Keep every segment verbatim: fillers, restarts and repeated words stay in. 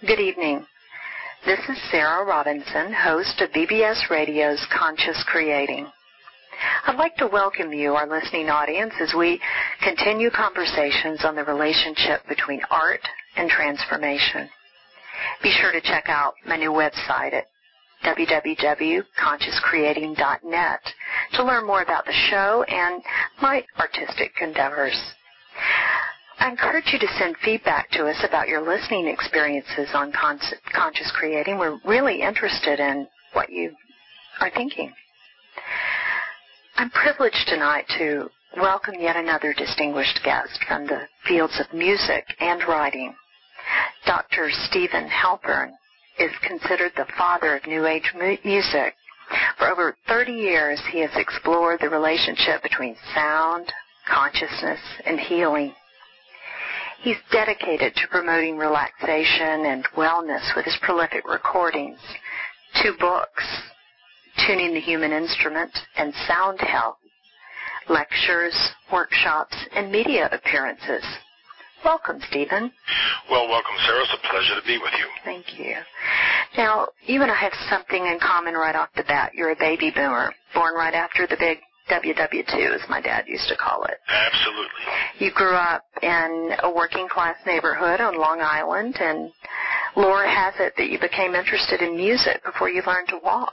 Good evening. This is Sarah Robinson, host of B B S Radio's Conscious Creating. I'd like to welcome you, our listening audience, as we continue conversations on the relationship between art and transformation. Be sure to check out my new website at w w w dot conscious creating dot net to learn more about the show and my artistic endeavors. I encourage you to send feedback to us about your listening experiences on Con- Conscious Creating. We're really interested in what you are thinking. I'm privileged tonight to welcome yet another distinguished guest from the fields of music and writing. Doctor Steven Halpern is considered the father of New Age mu- music. For over thirty years, he has explored the relationship between sound, consciousness, and healing. He's dedicated to promoting relaxation and wellness with his prolific recordings, two books, Tuning the Human Instrument and Sound Health, lectures, workshops, and media appearances. Welcome, Steven. Well, welcome, Sarah. It's a pleasure to be with you. Thank you. Now, you and I have something in common right off the bat. You're a baby boomer, born right after the big W W two, as my dad used to call it. Absolutely. You grew up in a working-class neighborhood on Long Island, and lore has it that you became interested in music before you learned to walk.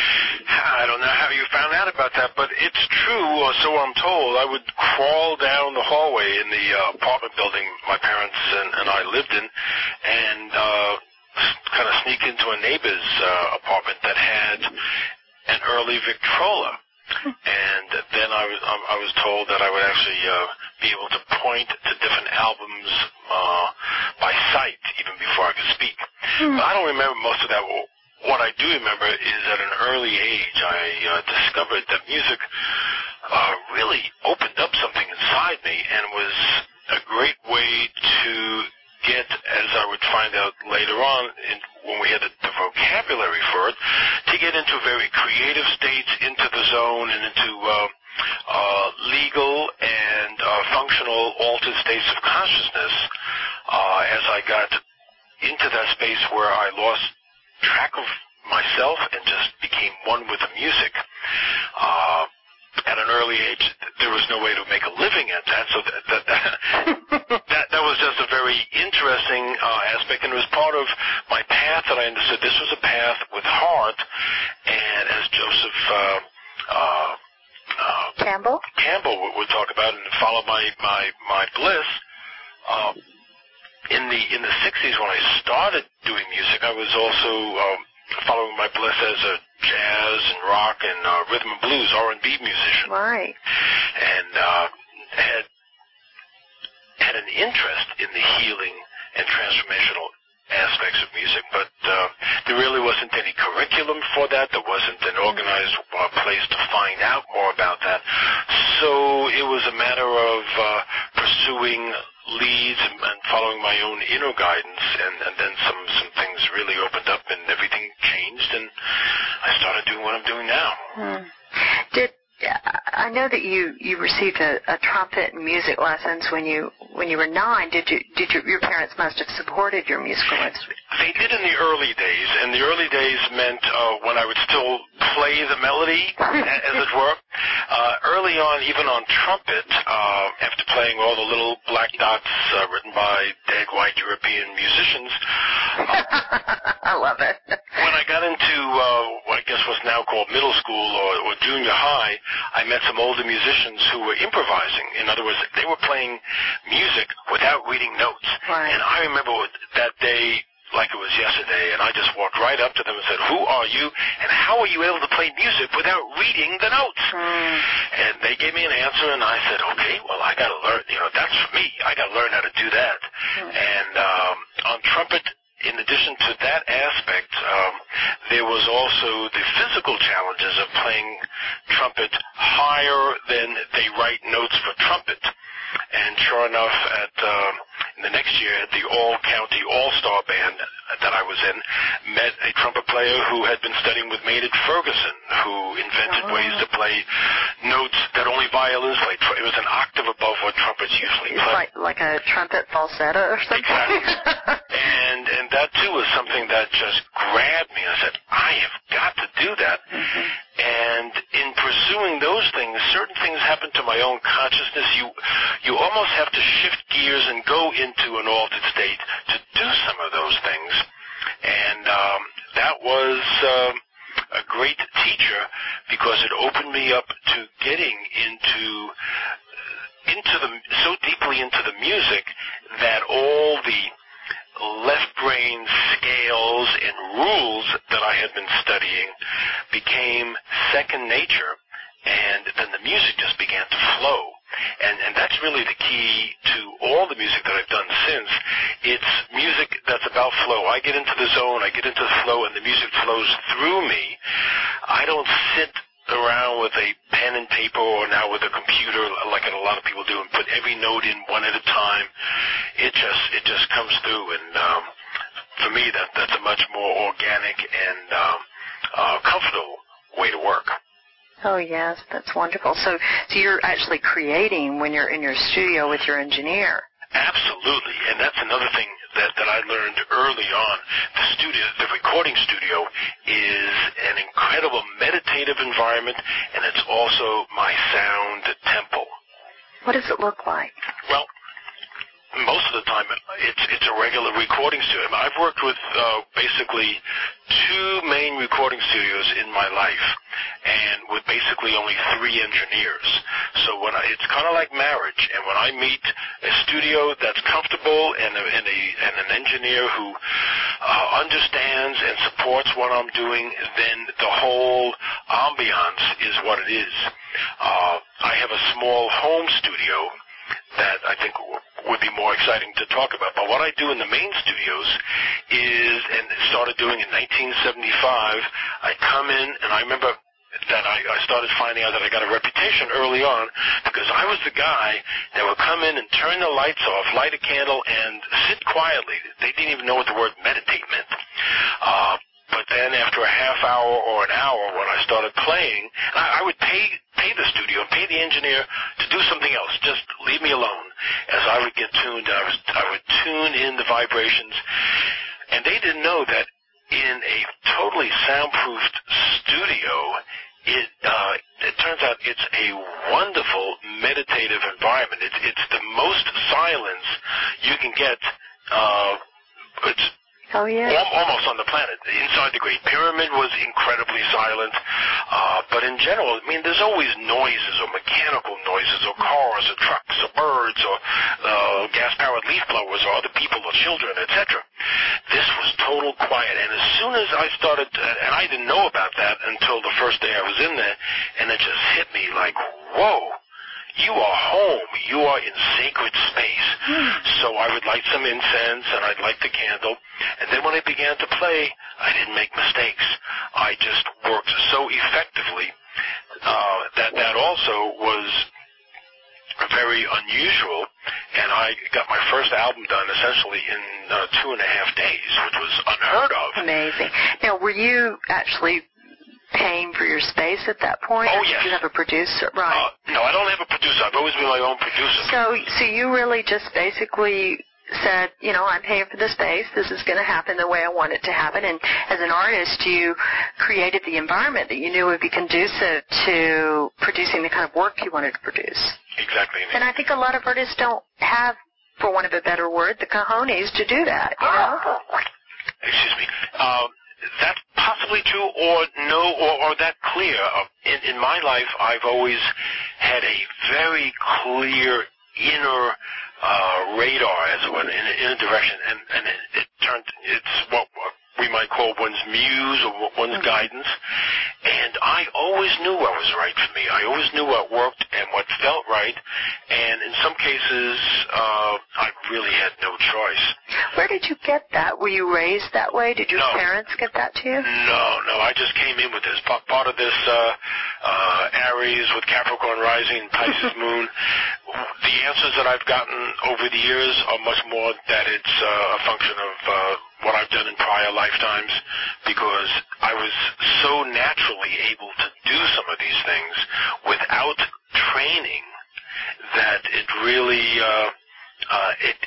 I don't know how you found out about that, but it's true, or so I'm told. I would crawl down the hallway in the uh, apartment building my parents and, and I lived in, and uh, kind of sneak into a neighbor's uh, apartment that had an early Victrola. And then I was I was told that I would actually uh, be able to point to different albums uh, by sight even before I could speak. Mm. But I don't remember most of that. What I do remember is at an early age I uh, discovered that music uh, really opened up something inside me and was a great way to get, as I would find out later on in, when we had the, the vocabulary for it, to get into very creative states, into the zone, and into uh, uh, legal and uh, functional altered states of consciousness uh, as I got into that space where I lost track of myself and just became one with the music. Uh, at an early age, there was no way to make a living at that, so that that, that, that, that was just a very interesting uh, aspect, and it was part of my path that I understood this was a path with heart, and as Joseph uh, uh, uh, Campbell Campbell would, would talk about, and follow my my my bliss. Uh, in the in the sixties, when I started doing music, I was also um, following my bliss as a jazz and rock and uh, rhythm and blues R and B musician. Right. And uh, had had an interest in the healing and transformational aspects of music, but uh, there really wasn't any curriculum for that. There wasn't an organized uh, place to find out more about that. So it was a matter of uh, pursuing leads and, and following my own inner guidance, and, and then some, some things really opened up and everything changed, and I started doing what I'm doing now. Hmm. Did I know that you, you received a, a trumpet and music lessons when you when you were nine? Did you did your, your parents must have supported your musical instrument? They did in the early days, and the early days meant uh, when I would still play the melody, as it were. Uh, early on, even on trumpet, uh, after playing all the little black dots uh, written by dead white European musicians. Uh, I love it. When I got into uh, what I guess was now called middle school or, or junior high, I met some older musicians who were improvising. In other words, they were playing music without reading notes. Right. And I remember that day like it was yesterday, and I just walked right up to them and said, "Who are you, and how are you able to play music without reading the notes?" Mm. And they gave me an answer, and I said, "Okay, well, I got to learn. You know, that's for me. I got to learn how to do that." Mm. And um, on trumpet, in addition to that aspect, um, there was also the physical challenges of playing trumpet higher than they write notes for trumpet. And sure enough, at uh, in the next year, at the all-county all-star band that I was in, met a trumpet player who had been studying with Maynard Ferguson, who invented oh. ways to play notes that only violins play. It was an octave above what trumpets usually it's play. Like, like a trumpet falsetto or something? Exactly. and, and that, too, was something that just grabbed me. I said, I have got to do that. Mm-hmm. And in pursuing those things, certain things happen to my own consciousness. You you almost have to shift gears and go into an altered state to do some of those things. And um, that was um, a great teacher because it opened me up to getting into into the so deeply into the music that all the left brain scales and rules that I had been studying became second nature, and then the music just began to flow. And, and that's really the key to all the music that I've done since. It's music that's about flow. I get into the zone, I get into the flow, and the music flows through me. I don't sit around with a pen and paper or now with a computer like a lot of people do and put every note in one at a time. It just it just comes through, and um, for me that that's a much more organic and um, uh, comfortable way to work. Oh yes, that's wonderful. So, so you're actually creating when you're in your studio with your engineer. Absolutely, and that's another thing that, that I learned early on. The studio, the recording studio, is an incredible meditative environment, and it's also my sound temple. What does it look like? Well, most of the time, it's it's a regular recording studio. I've worked with uh, basically two main recording studios in my life, and with basically only three engineers. So when I, it's kind of like marriage, and when I meet a studio that's comfortable and, a, and, a, and an engineer who uh, understands and supports what I'm doing, then the whole ambiance is what it is. Uh, I have a small home studio that I think would be more exciting to talk about. But what I do in the main studios is, and started doing in nineteen seventy-five, I come in, and I remember that I, I started finding out that I got a reputation early on because I was the guy that would come in and turn the lights off, light a candle, and sit quietly. They didn't even know what the word meditate meant. Uh, but then after a half hour or an hour when I started playing, I, I would pay pay the studio and pay the engineer to do something else. Just leave me alone. As I would get tuned, I, was, I would tune in the vibrations. And they didn't know that in a totally soundproofed studio, it uh, it turns out it's a wonderful meditative environment. It's, it's the most silence you can get. Uh, it's Oh, yeah. Almost on the planet. Inside the Great Pyramid was incredibly silent. Uh, but in general, I mean, there's always noises or mechanical noises or cars or trucks or birds or uh, gas-powered leaf blowers or other people or children, et cetera. This was total quiet. And as soon as I started, to, and I didn't know about that until the first day I was in there, and it just hit me like, whoa. You are home. You are in sacred space. Mm. So I would light some incense, and I'd light the candle. And then when I began to play, I didn't make mistakes. I just worked so effectively uh, that that also was very unusual. And I got my first album done essentially in uh, two and a half days, which was unheard of. Amazing. Now, were you actually paying for your space at that point? Oh, or yes. Did you have a producer? Right. Uh, no, I don't have a producer. I've always been my own producer. So, so you really just basically said, you know, I'm paying for the space. This is going to happen the way I want it to happen. And as an artist, you created the environment that you knew would be conducive to producing the kind of work you wanted to produce. Exactly. And I think a lot of artists don't have, for want of a better word, the cojones to do that, you know? Excuse me. Um, That's possibly true, or no, or, or that clear. In, in my life, I've always had a very clear inner uh, radar, as it were, in, in a direction, and, and it, it turned. It's what we might call one's muse or one's mm-hmm. guidance. And I always knew what was right for me. I always knew what worked and what felt right. And in some cases, uh, I really had no choice. Where did you get that? Were you raised that way? Did your no. parents get that to you? No, no. I just came in with this. Part of this uh, uh, Aries with Capricorn rising and Pisces moon. The answers that I've gotten over the years are much more that it's uh, a function of uh, what I've done in prior lifetimes, because I was so naturally able to do some of these things without training that it really uh, uh, it, it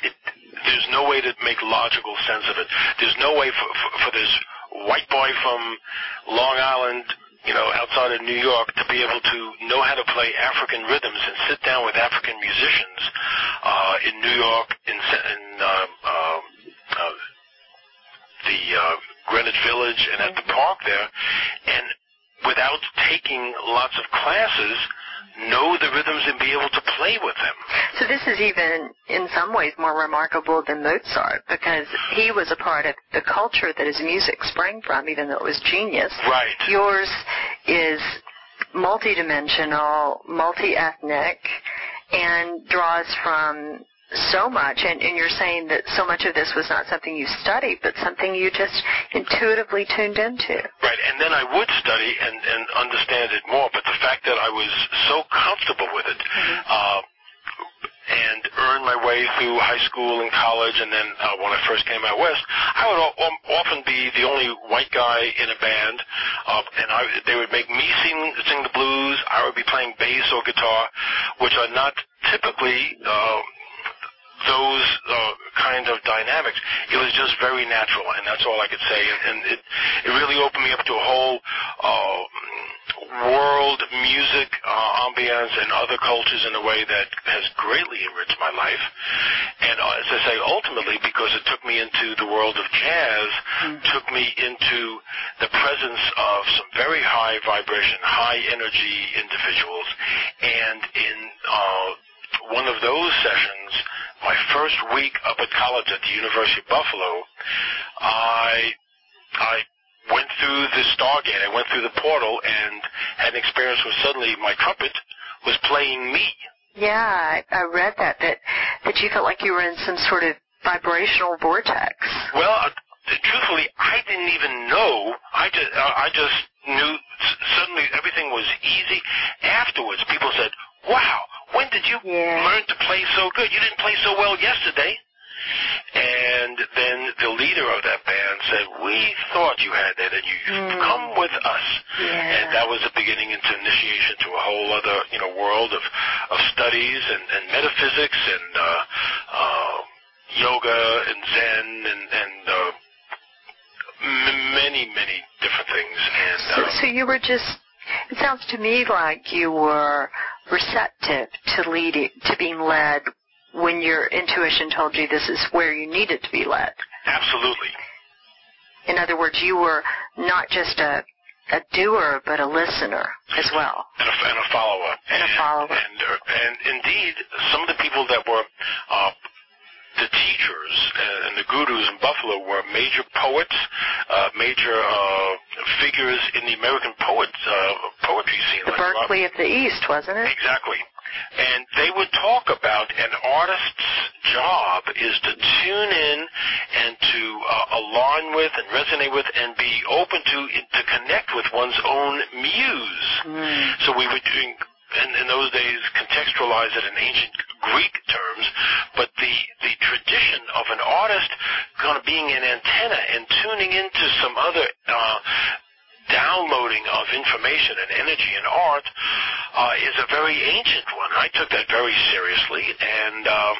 there's no way to make logical sense of it. There's no way for, for, for this white boy from Long Island, you know, outside of New York, to be able to know how to play African rhythms and sit down with African musicians uh, in New York, in, in uh, uh, uh, the uh, Greenwich Village and at the park there, and without taking lots of classes, know the rhythms and be able to play with them. So this is even, in some ways, more remarkable than Mozart, because he was a part of the culture that his music sprang from, even though it was genius. Right. Yours is multidimensional, multi-ethnic, and draws from so much, and, and you're saying that so much of this was not something you studied, but something you just intuitively tuned into. Right, and then I would study and, and understand it more, but the fact that I was so comfortable with it, mm-hmm. uh, and earned my way through high school and college, and then uh, when I first came out west, I would o- often be the only white guy in a band, uh, and I, they would make me sing, sing the blues. I would be playing bass or guitar, which are not typically Uh, those uh, kind of dynamics. It was just very natural, and that's all I could say. And, and it, it really opened me up to a whole uh, world, music, uh, ambience, and other cultures in a way that has greatly enriched my life. And uh, as I say, ultimately, because it took me into the world of jazz, mm. took me into the presence of some very high vibration, high energy individuals. And in uh, one of those sessions, my first week up at college at the University of Buffalo, I I went through the Stargate. I went through the portal and had an experience where suddenly my trumpet was playing me. Yeah, I, I read that, that, that you felt like you were in some sort of vibrational vortex. Well, uh, truthfully, I didn't even know. I just, uh, I just knew suddenly everything was easy. Afterwards, people said, wow, when did you yeah. learn to play so good? You didn't play so well yesterday. And then the leader of that band said, we thought you had that, and you mm. come with us. Yeah. And that was the beginning into initiation to a whole other, you know, world of, of studies and, and metaphysics and uh, uh, yoga and Zen and, and uh, m- many, many different things. And so, uh, so you were just, it sounds to me like you were receptive to leading, to being led when your intuition told you this is where you needed to be led. Absolutely. In other words, you were not just a, a doer, but a listener as well. And a, and a follower. And, and a follower. And, uh, and indeed, some of the people that were uh, the teachers and the gurus in Buffalo were major poets, uh, major uh, figures in the American poet, uh, poetry scene. The like Berkeley of the East, wasn't it? Exactly. And they would talk about an artist's job is to tune in and to uh, align with and resonate with and be open to to connect with one's own muse. Mm. So we were doing, in, in those days, contextualize it in ancient Greek terms, but the, the tradition of an artist kind of being an antenna and tuning into some other uh, downloading of information and energy in art uh, is a very ancient one. I took that very seriously, and um,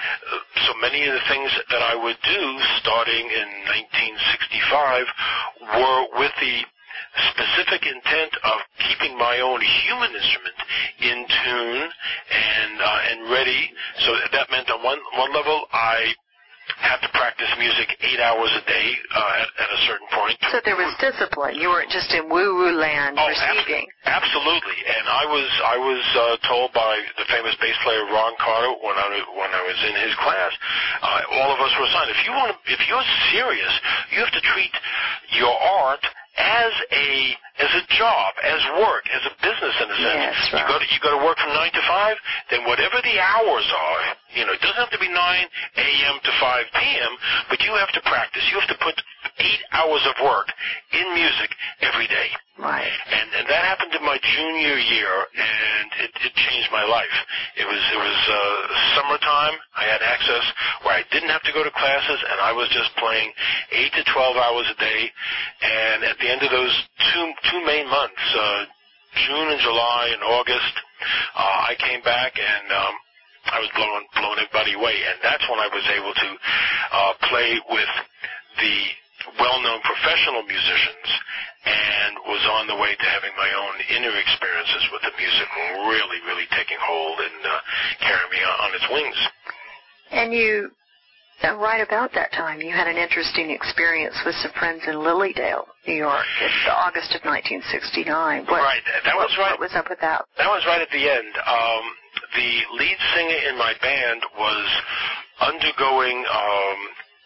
so many of the things that I would do starting in nineteen sixty-five were with the specific intent of keeping my own human instrument in tune and uh, and ready. So that meant on one one level I had to practice music eight hours a day uh, at, at a certain point. So there was discipline. You weren't just in woo-woo land oh, receiving. Ab- absolutely. And I was I was uh, told by the famous bass player Ron Carter when I when I was in his class, uh, all of us were assigned. If you want, if you're serious, you have to treat your art as a as a job, as work, as a business in a sense. Yes, right. You go to you go to work from nine to five. Then whatever the hours are, you know, it doesn't have to be nine a.m. to five p.m. But you have to practice. You have to put eight hours of work in music every day. Right. And and that happened in my junior year, and it, it changed my life. It was it was uh, summertime. I had access where I didn't have to go to classes, and I was just playing eight to twelve hours a day. And at the end of those two two main months, uh, June and July and August, uh, I came back and um, I was blowing blowing everybody away, and that's when I was able to uh, play with the well-known professional musicians, and was on the way to having my own inner experiences with the music really, really taking hold and uh, carrying me on, on its wings. And you, uh, right about that time, you had an interesting experience with some friends in Lilydale, New York, in August of nineteen sixty-nine. What, right, that was what, right. What was up with that? That was right at the end. Um, the lead singer in my band was undergoing um,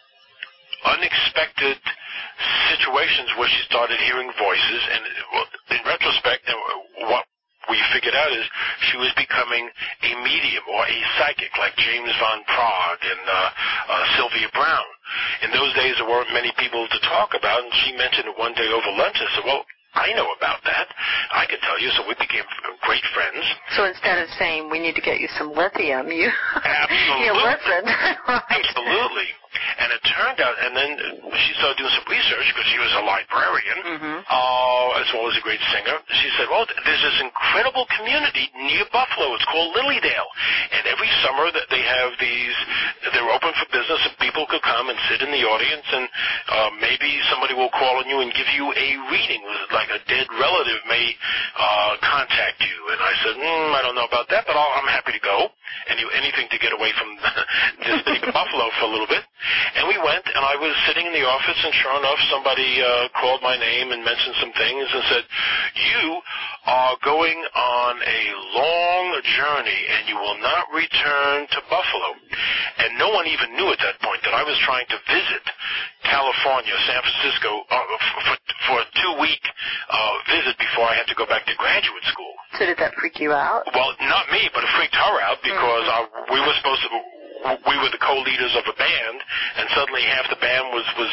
unexpected situations where she started hearing voices, and well, in retrospect, what we figured out is she was becoming a medium or a psychic, like James Van Praagh and uh, uh, Sylvia Brown. In those days, there weren't many people to talk about, and she mentioned it one day over lunch. I said, well, I know about that. I could tell you, so we became great friends. So instead of saying, we need to get you some lithium, you, Absolutely. you listened. Right. Absolutely. And it turned out, and then she started doing some research, because she was a librarian, mm-hmm. uh, as well as a great singer. She said, well, there's this incredible community near Buffalo. It's called Lilydale. And every summer that they have these, they're open for business, and people could come and sit in the audience, and uh, maybe somebody will call on you and give you a reading, like a dead relative may uh, contact you. And I said, mm, I don't know about that, but I'll, I'm happy to go. Any, anything to get away from this city of Buffalo for a little bit. And we went, and I was sitting in the office, and sure enough, somebody uh, called my name and mentioned some things and said, you are going on a long journey, and you will not return to Buffalo. And no one even knew at that point that I was trying to visit California, San Francisco, uh, for, for a two-week uh, visit before I had to go back to graduate school. So did that freak you out? Well, not me, but it freaked her out, because mm-hmm. I, we were supposed to... we were the co-leaders of a band, and suddenly half the band was was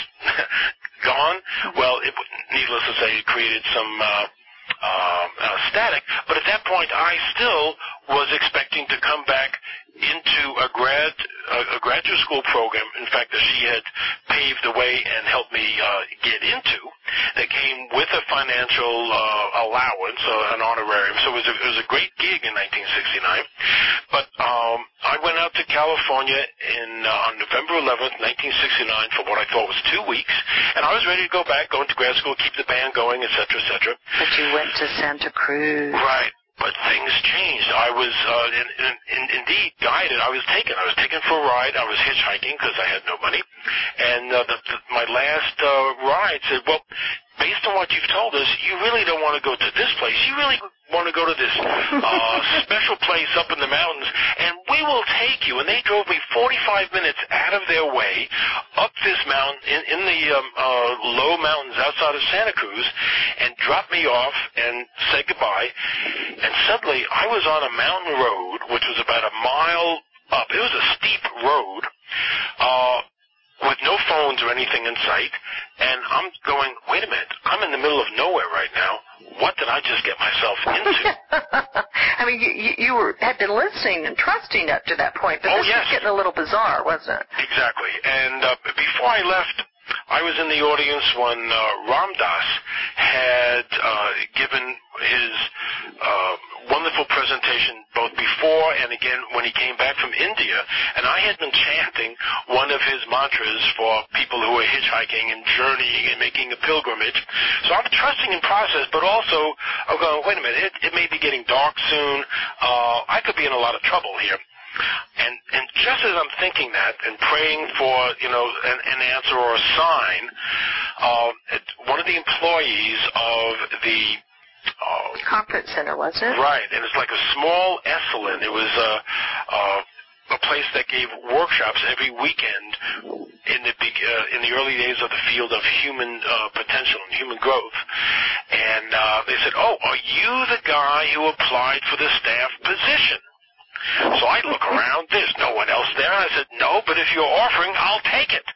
gone. Well, it, needless to say, it created some uh, uh, uh, static. But at that point, I still was expecting to come back into a grad uh, a graduate school program, in fact, that she had paved the way and helped me uh, get into, that came with a financial uh, allowance, uh, an honorarium. So it was, a, it was a great gig in nineteen sixty-nine. But um, I went out to California in uh, on November eleventh, nineteen sixty-nine, for what I thought was two weeks, and I was ready to go back, go into grad school, keep the band going, et cetera, et cetera. But you went to Santa Cruz. Right. But things changed. I was, uh, in, in, in, indeed, guided. I was taken. I was taken for a ride. I was hitchhiking because I had no money. And uh, the, the, my last uh, ride said, well, based on what you've told us, you really don't want to go to this place. You really want to go to this uh, special place up in the mountains, and we will take you. And they drove me forty-five minutes out of their way up this mountain in, in the um, uh, low mountains outside of Santa Cruz, and dropped me off and said goodbye. And suddenly I was on a mountain road, which was about a mile up. It was a steep road, uh, with no phones or anything in sight. And I'm going, wait a minute, I'm in the middle of nowhere right now. What did I just get myself into? I mean, you, you, you were, had been listening and trusting up to that point, but oh, this yes. was getting a little bizarre, wasn't it? Exactly. And uh, before I left, I was in the audience when uh, Ram Dass had uh, given his uh, wonderful presentation both before and again when he came back from India. And I had been chanting one of his mantras for people who are hitchhiking and journeying and making a pilgrimage. So I'm trusting in process, but also I'm going, wait a minute, it, it may be getting dark soon. Uh, I could be in a lot of trouble here. And and just as I'm thinking that and praying for, you know, an, an answer or a sign, uh, one of the employees of the uh, conference center, wasn't it? Right, and it's like a small Esalen. It was a, uh, a place that gave workshops every weekend in the big, uh, in the early days of the field of human uh, potential and human growth. And uh, they said, "Oh, are you the guy who applied for the staff position?" So I look around, there's no one else there. I said, no, but if you're offering, I'll take it.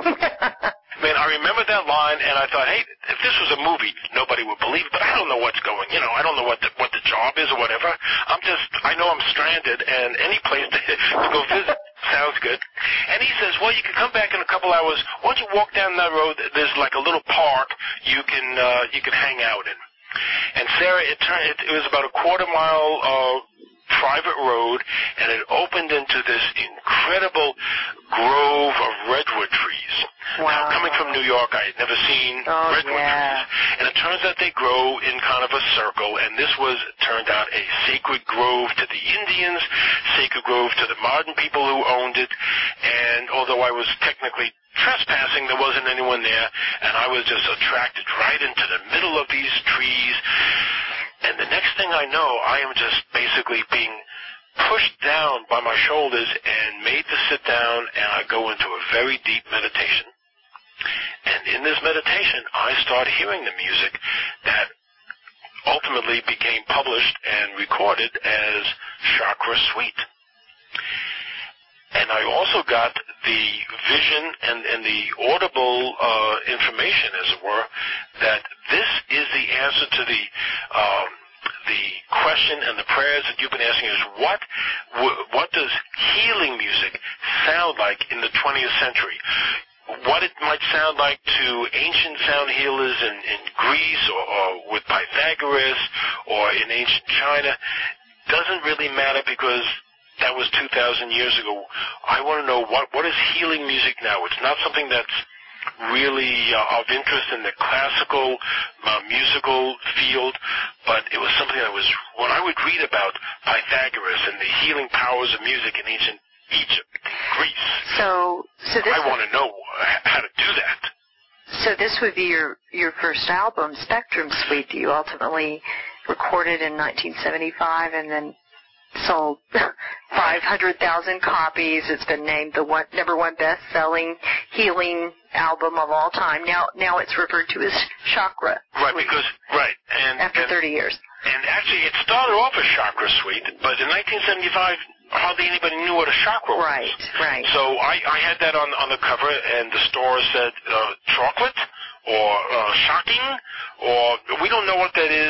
Man, I remember that line, and I thought, hey, if this was a movie, nobody would believe it, but I don't know what's going, you know, I don't know what the, what the job is or whatever. I'm just, I know I'm stranded, and any place to, to go visit sounds good. And he says, well, you can come back in a couple hours. Once you walk down that road, there's like a little park you can, uh, you can hang out in. And Sarah, it turned, it, it was about a quarter mile, uh, private road, and it opened into this incredible grove of redwood trees. Wow. Now, coming from New York, I had never seen oh, redwood yeah. trees. And it turns out they grow in kind of a circle, and this was, turned out, a sacred grove to the Indians, sacred grove to the modern people who owned it, and although I was technically trespassing, there wasn't anyone there, and I was just attracted right into the middle of these trees, and the next thing I know, I am just basically being pushed down by my shoulders and made to sit down, and I go into a very deep meditation. And in this meditation, I start hearing the music that ultimately became published and recorded as Chakra Suite. And I also got the vision and, and the audible uh, information, as it were, that this is the answer to the um, the question and the prayers that you've been asking is what what does healing music sound like in the twentieth century? What it might sound like to ancient sound healers in, in Greece or, or with Pythagoras or in ancient China doesn't really matter because that was two thousand years ago. I want to know what, what is healing music now. It's not something that's really uh, of interest in the classical uh, musical field, but it was something that was, when I would read about Pythagoras and the healing powers of music in ancient Egypt, Greece, so, so this I want to know how to do that. So this would be your, your first album, Spectrum Suite, that you ultimately recorded in nineteen seventy-five and then sold five hundred thousand copies. It's been named the one, number one best-selling healing album of all time. Now now it's referred to as Chakra Right, Suite because, right. And, after and, thirty years. And actually it started off as Chakra Suite, but in nineteen seventy-five, hardly anybody knew what a chakra was. Right, right. So I, I had that on, on the cover, and the store said uh, chocolate or uh, shocking, or we don't know what that is.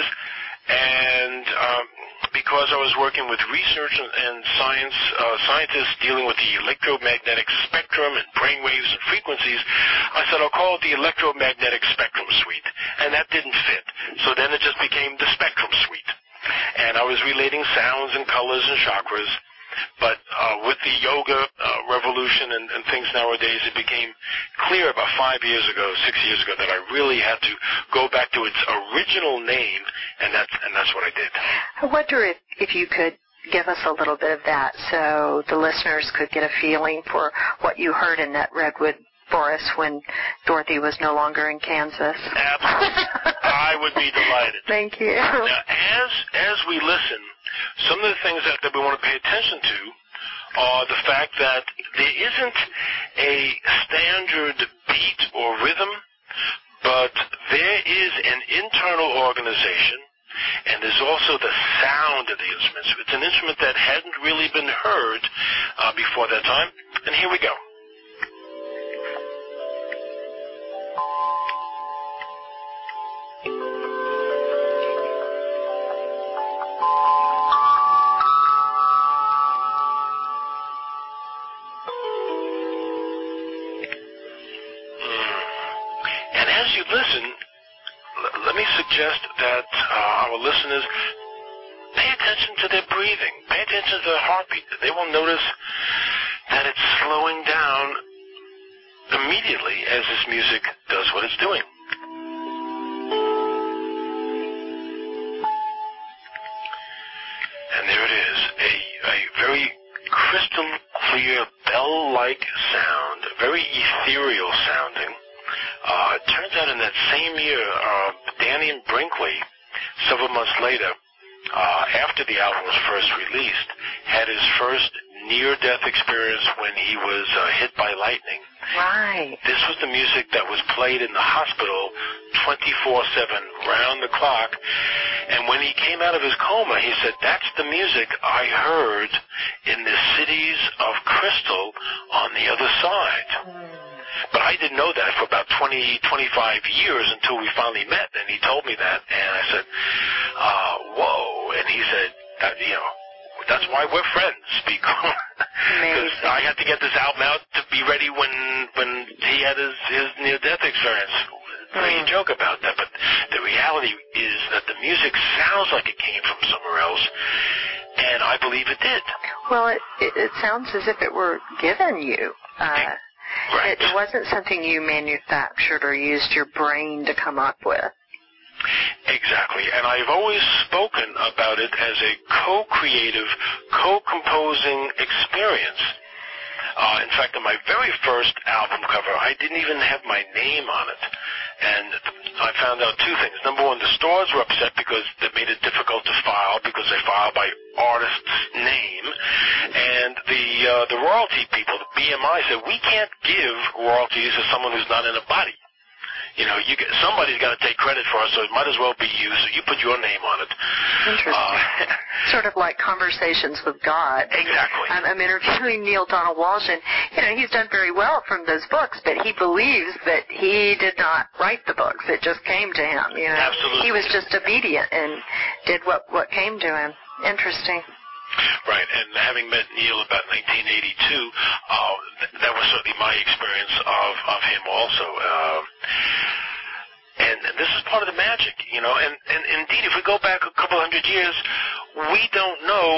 And um, because I was working with research and, and science, uh, scientists dealing with the electromagnetic spectrum and brain waves and frequencies, I said I'll call it the Electromagnetic Spectrum Suite, and that didn't fit. So then it just became the Spectrum Suite, and I was relating sounds and colors and chakras. But uh, with the yoga uh, revolution and, and things nowadays, it became clear about five years ago, six years ago, that I really had to go back to its original name, and that's and that's what I did. I wonder if, if you could give us a little bit of that so the listeners could get a feeling for what you heard in that redwood forest when Dorothy was no longer in Kansas. Absolutely. I would be delighted. Thank you. Now, as, as we listen, some of the things that, that we want to pay attention to are the fact that there isn't a standard beat or rhythm, but there is an internal organization, and there's also the sound of the instruments. It's an instrument that hadn't really been heard uh, before that time, and here we go. Suggest that uh, our listeners pay attention to their breathing, pay attention to their heartbeat. They will notice that it's slowing down immediately as this music does what it's doing. And there it is, a, a very crystal clear bell-like sound, very ethereal sounding. Uh, it turns out in that same year, uh, Danny and Brinkley, several months later, uh, after the album was first released, had his first near-death experience when he was uh, hit by lightning. Right. This was the music that was played in the hospital twenty-four seven, round the clock. And when he came out of his coma, he said, that's the music I heard in the cities of crystal on the other side. Mm. But I didn't know that for about twenty, twenty-five years until we finally met, and he told me that, and I said, uh, whoa, and he said, that, you know, that's why we're friends, because I had to get this album out to be ready when when he had his, his near-death experience. Mm. You joke about that, but the reality is that the music sounds like it came from somewhere else, and I believe it did. Well, it, it, it sounds as if it were given you. Uh, right. It wasn't something you manufactured or used your brain to come up with. Exactly, and I've always spoken about it as a co-creative, co-composing experience. Uh, in fact, on my very first album cover, I didn't even have my name on it. And I found out two things. Number one, the stores were upset because they made it difficult to file because they file by artist's name. And the uh, the royalty people, the B M I, said, we can't give royalties to someone who's not in a body. You know, you get, somebody's got to take credit for it, so it might as well be you. So you put your name on it. Interesting. Uh, sort of like Conversations with God. Exactly. I'm, I'm interviewing Neale Donald Walsch, and, you know, he's done very well from those books, but he believes that he did not write the books. It just came to him, you know. Absolutely. He was just obedient and did what, what came to him. Interesting. Right, and having met Neil about nineteen eighty-two, uh, th- that was certainly my experience of, of him also. Uh, and, and this is part of the magic, you know. And, and indeed, if we go back a couple hundred years, we don't know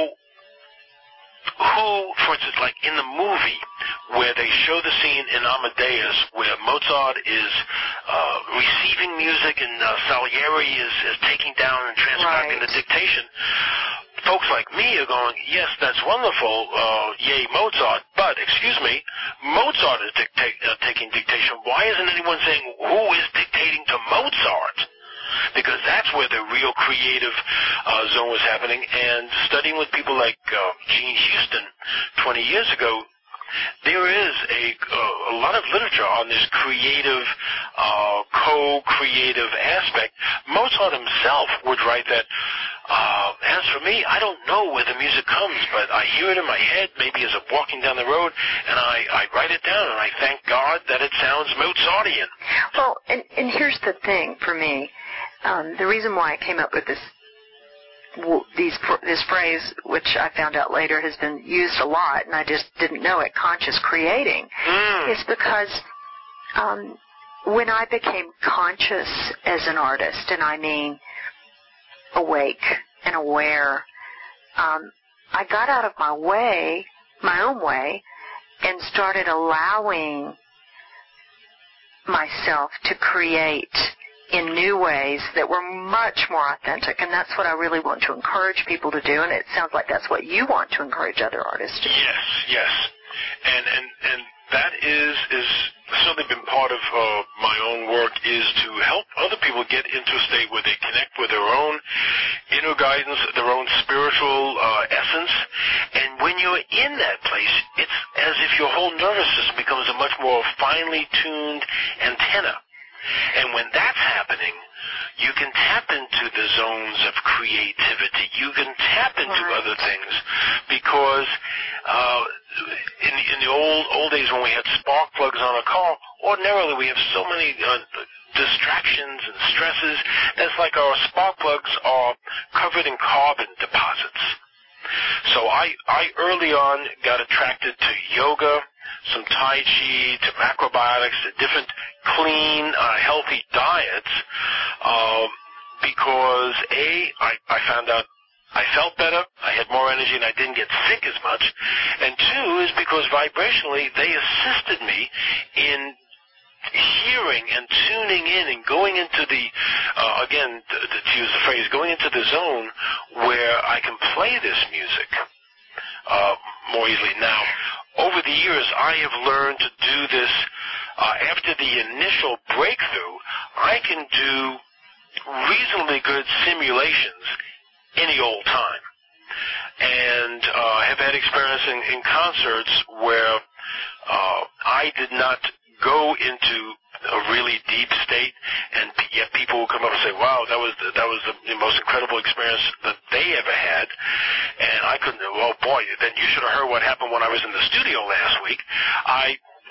who, for instance, like in the movie where they show the scene in Amadeus where Mozart is uh, receiving music and uh, Salieri is, is taking down and transcribing right. the dictation. Folks like me are going, yes, that's wonderful, uh, yay, Mozart, but, excuse me, Mozart is dictate, uh, taking dictation. Why isn't anyone saying who is dictating to Mozart? Because that's where the real creative uh, zone was happening. And studying with people like uh, Gene Houston twenty years ago, there is a, uh, a lot of literature on this creative, uh, co-creative aspect. Mozart himself would write that, uh, as for me, I don't know where the music comes, but I hear it in my head, maybe as I'm walking down the road, and I, I write it down, and I thank God that it sounds Mozartian. Well, and, and here's the thing for me. Um, the reason why I came up with this These, this phrase, which I found out later has been used a lot, and I just didn't know it, conscious creating, mm. is because um, when I became conscious as an artist, and I mean awake and aware, um, I got out of my way, my own way, and started allowing myself to create in new ways that were much more authentic, and that's what I really want to encourage people to do, and it sounds like that's what you want to encourage other artists to do. Yes, yes. And and, and that is, is certainly been part of uh, my own work, is to help other people get into a state where they connect with their own inner guidance, their own spiritual uh, essence, and when you're in that place, it's as if your whole nervous system becomes a much more finely tuned antenna. And when that's happening, you can tap into the zones of creativity. You can tap into right. other things because uh, in, in the old old days when we had spark plugs on a car, ordinarily we have so many uh, distractions and stresses. That's like our spark plugs are covered in carbon deposits. So I, I early on got attracted to yoga, some Tai Chi, to macrobiotics, to different clean, uh, healthy diets, um, because A, I, I found out I felt better, I had more energy, and I didn't get sick as much, and two is because vibrationally they assisted me in hearing and tuning in and going into the, uh, again, to, to use the phrase, going into the zone where I can play this music uh, more easily. Now, over the years, I have learned to do this. Uh, after the initial breakthrough, I can do reasonably good simulations any old time. And uh, have had experience in, in concerts where uh, I did not go into a really deep state, and yet people will come up and say, wow, that was the, that was the most incredible experience that they ever had. And I couldn't, well, boy, then you should have heard what happened when I was in the studio last week. I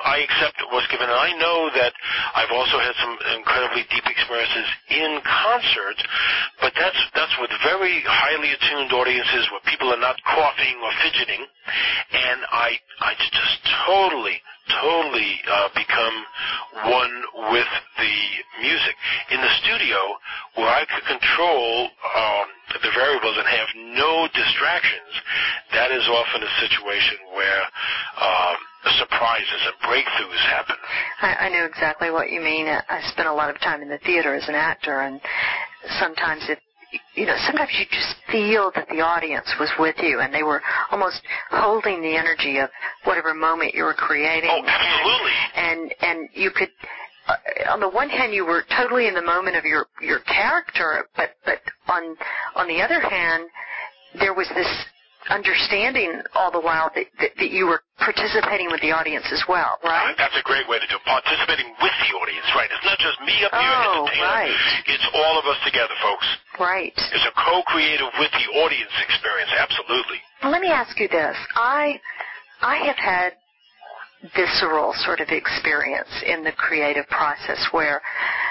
I accept what's given. And I know that I've also had some incredibly deep experiences in concert, but that's that's with very highly attuned audiences where people are not coughing or fidgeting, and I I just totally totally uh, become one with the music. In the studio, where I could control um, the variables and have no distractions, that is often a situation where um, surprises and breakthroughs happen. I, I know exactly what you mean. I spent a lot of time in the theater as an actor, and sometimes it you know, sometimes you just feel that the audience was with you and they were almost holding the energy of whatever moment you were creating. Oh, absolutely. And, and, and you could, uh, on the one hand, you were totally in the moment of your, your character, but, but on, on the other hand, there was this understanding all the while that, that, that you were participating with the audience as well, right? Uh, that's a great way to do it. Participating with the audience, right? It's not just me up here oh, entertaining. Right. It's all of us together, folks. Right. It's a co-creative with the audience experience, absolutely. Well, let me ask you this. I I have had visceral sort of experience in the creative process where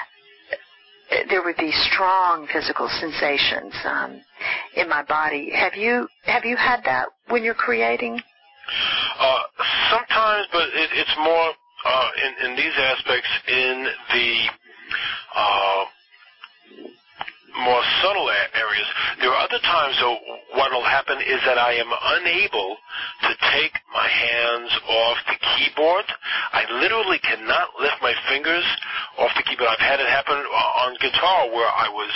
there would be strong physical sensations um, in my body. Have you have you had that when you're creating? Uh, sometimes, but it, it's more uh, in, in these aspects in the uh, more subtle areas. There are other times, though, what will happen is that I am unable to take my hands off the keyboard. I literally cannot lift my fingers off the keyboard. I've had it happen on guitar where I was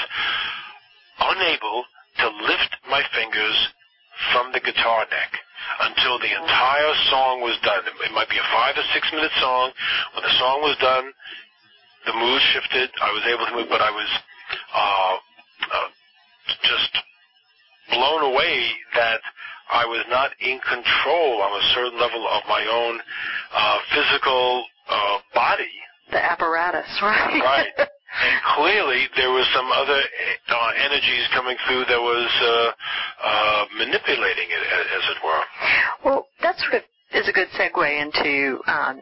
unable to lift my fingers from the guitar neck until the entire song was done. It might be a five or six minute song. When the song was done, the mood shifted. I was able to move, but I was uh, uh, just blown away that I was not in control on a certain level of my own uh, physical uh, body. The apparatus, right? Right. And clearly there was some other uh, energies coming through that was uh, uh, manipulating it, as it were. Well, that sort of is a good segue into um,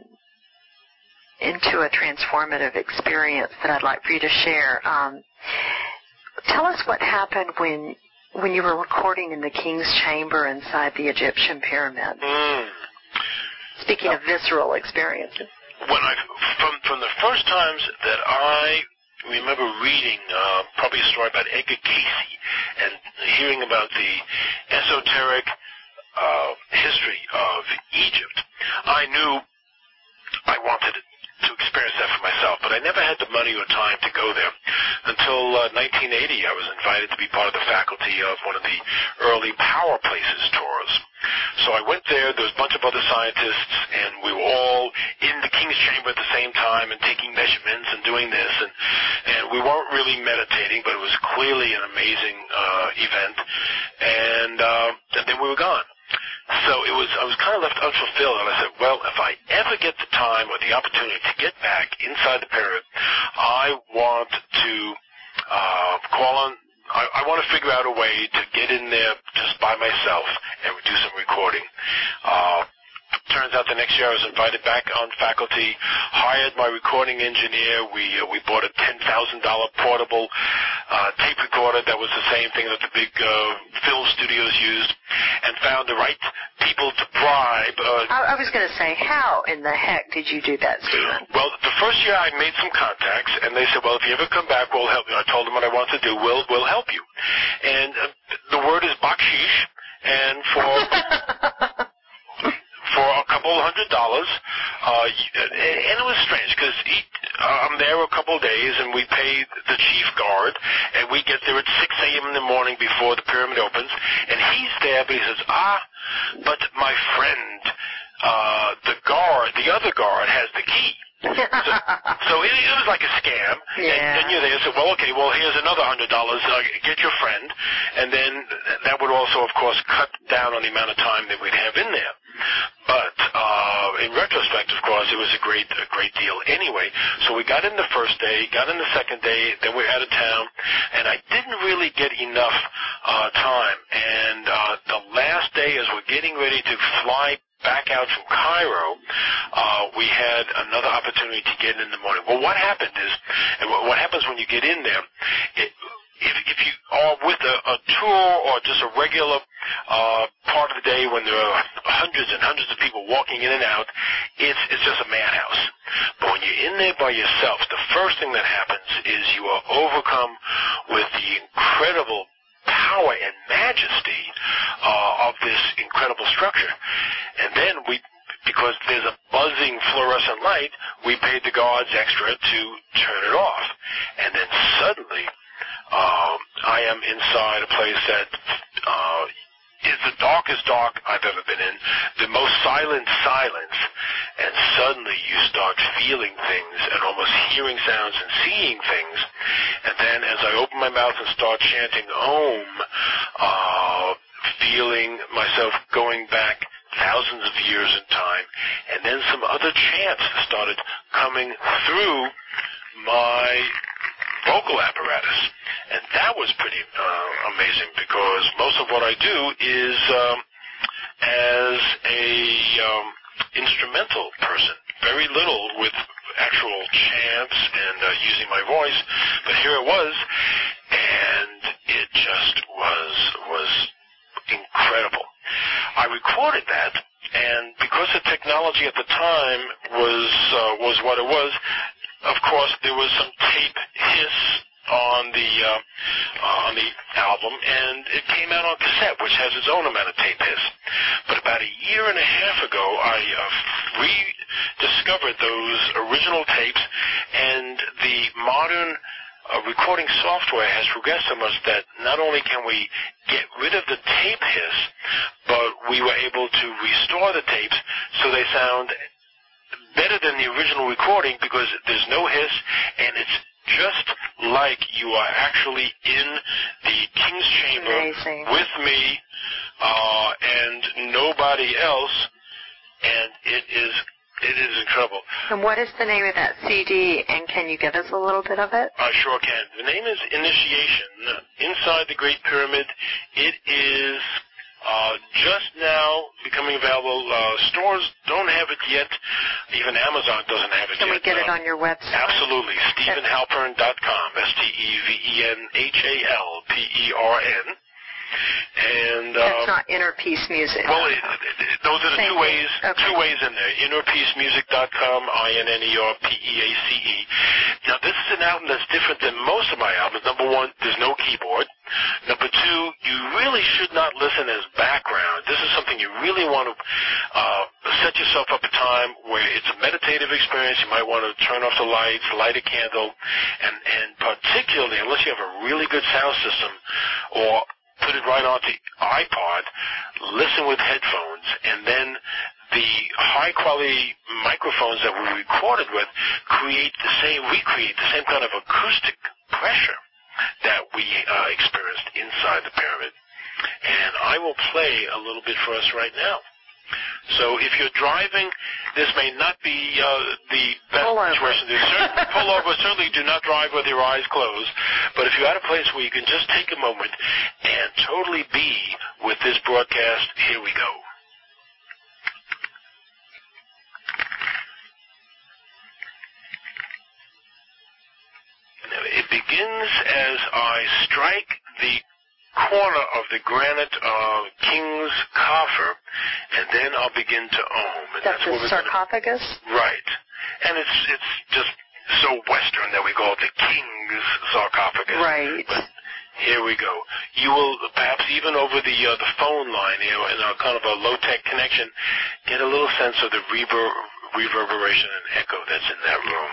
into a transformative experience that I'd like for you to share. Um, tell us what happened when when you were recording in the King's Chamber inside the Egyptian pyramid. Mm. Speaking of visceral experiences. When I from from the first times that I remember reading uh, probably a story about Edgar Cayce and hearing about the esoteric uh, history of Egypt, I knew I wanted to experience that for myself, but I never had the money or time to go there. Until uh, nineteen eighty, I was invited to be part of the faculty of one of the early Power Places tours. So I went there, there was a bunch of other scientists, and we were all in the King's Chamber at the same time and taking measurements and doing this, and, and we weren't really meditating, but it was clearly an amazing uh, event, and, uh, and then we were gone. So it was, I was kind of left unfulfilled, and I said, well, if I ever get the time or the opportunity to get back inside the pyramid, I want to uh, call on, I, I want to figure out a way to get in there just by myself and do some recording. Uh, turns out the next year I was invited back on faculty, hired my recording engineer. We uh, we bought a ten thousand dollars portable uh, tape recorder that was the same thing that the big uh, film studios used, and found the right people to bribe. Uh, I, I was going to say, how in the heck did you do that, Stephen? Well, the first year I made some contacts, and they said, well, if you ever come back, we'll help you. I told them what I want to do. We'll, we'll help you. And uh, the word is bakshish, and for... for a couple hundred dollars, uh, and it was strange because uh, I'm there a couple of days, and we pay the chief guard, and we get there at six a.m. in the morning before the pyramid opens, and he's there, but he says, ah, but my friend, uh, the guard, the other guard has the key. so so it, it was like a scam, yeah. and, and you're there, so, well, okay, well, here's another one hundred dollars, uh, get your friend, and then that would also, of course, cut down on the amount of time that we'd have in there. But uh, in retrospect, of course, it was a great, a great deal anyway. So we got in the first day, got in the second day, then we were out of town, and I didn't really get enough uh, time. And uh, the last day, as we're getting ready to fly back out from Cairo, uh, we had another opportunity to get in the morning. Well, what happened is, and what happens when you get in there, it, if, if you are with a, a tour or just a regular uh, part of the day when there are hundreds and hundreds of people walking in and out, it's, it's just a madhouse. But when you're in there by yourself, the first thing that happens is you are overcome with the incredible power and majesty uh, of this incredible structure. And then we, because there's a buzzing fluorescent light, we paid the guards extra to turn it off. And then suddenly, um, I am inside a place that uh, is the darkest dark I've ever been in, the most silent silence, and suddenly you start feeling things and almost hearing sounds and seeing things. And then as I open my mouth and start chanting Om, uh, feeling myself going back thousands of years in time, and then some other chants started coming through my vocal apparatus. And that was pretty uh, amazing, because most of what I do is um, as a um, instrumental person, very little with actual chants and uh, using my voice, but here it was, and it just was was incredible. I recorded that, and because the technology at the time was uh, was what it was, of course there was some tape hiss on the uh, uh, on the album, and it came out on cassette, which has its own amount of tape hiss. But about a year and a half ago, I uh, rediscovered those original tapes, and the modern uh, recording software has progressed so much that not only can we get rid of the tape hiss, but we were able to restore the tapes so they sound better than the original recording, because there's no hiss, and it's just like you are actually in the King's Chamber Amazing. with me uh, and nobody else, and it is it is incredible. And what is the name of that C D, and can you give us a little bit of it? I sure can. The name is Initiation, Inside the Great Pyramid. It is Uh, just now becoming available. Uh, stores don't have it yet. Even Amazon doesn't have it Can yet. Can we get uh, it on your website? Absolutely. Stephen Halpern dot com. S T E V E N H A L P E R N. And uh, that's not Inner Peace Music. Well, it, it, it, those are the Same two ways. okay. Two ways in there. inner peace music dot com, I N N E R P E A C E. Now, this is an album that's different than most of my albums. Number one, there's no keyboard. Number two, you really should not listen as background. This is something you really want to uh, set yourself up a time where it's a meditative experience. You might want to turn off the lights, light a candle, and, and particularly, unless you have a really good sound system, or put it right onto iPod, listen with headphones, and then the high-quality microphones that we recorded with create the same, recreate the same kind of acoustic pressure that we uh, experienced inside the pyramid. And I will play a little bit for us right now. So if you're driving, this may not be uh, the best pull situation. Certainly, pull over. Certainly do not drive with your eyes closed. But if you're at a place where you can just take a moment and totally be with this broadcast, here we go. Now, it begins as I strike the corner of the granite uh, king's coffer, and then I'll begin to ohm. And that's that's the sarcophagus? Gonna, right. And it's it's just so Western that we call it the king's sarcophagus. Right. But here we go. You will perhaps even over the uh, the phone line, you know, in a kind of a low-tech connection, get a little sense of the rever- reverberation and echo that's in that room.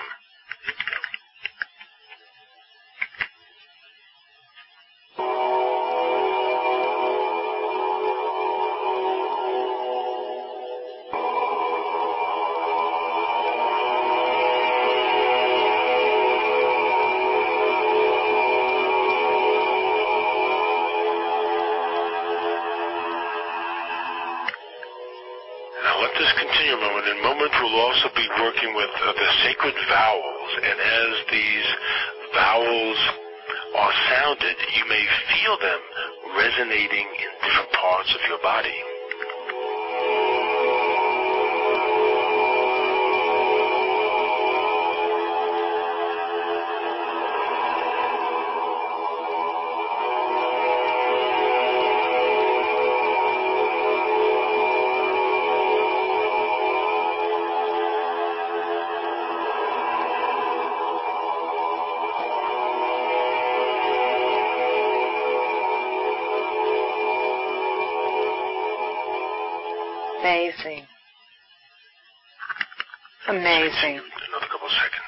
working with uh, the sacred vowels, and as these vowels are sounded, you may feel them resonating in different parts of your body. Amazing. Amazing. Another couple seconds.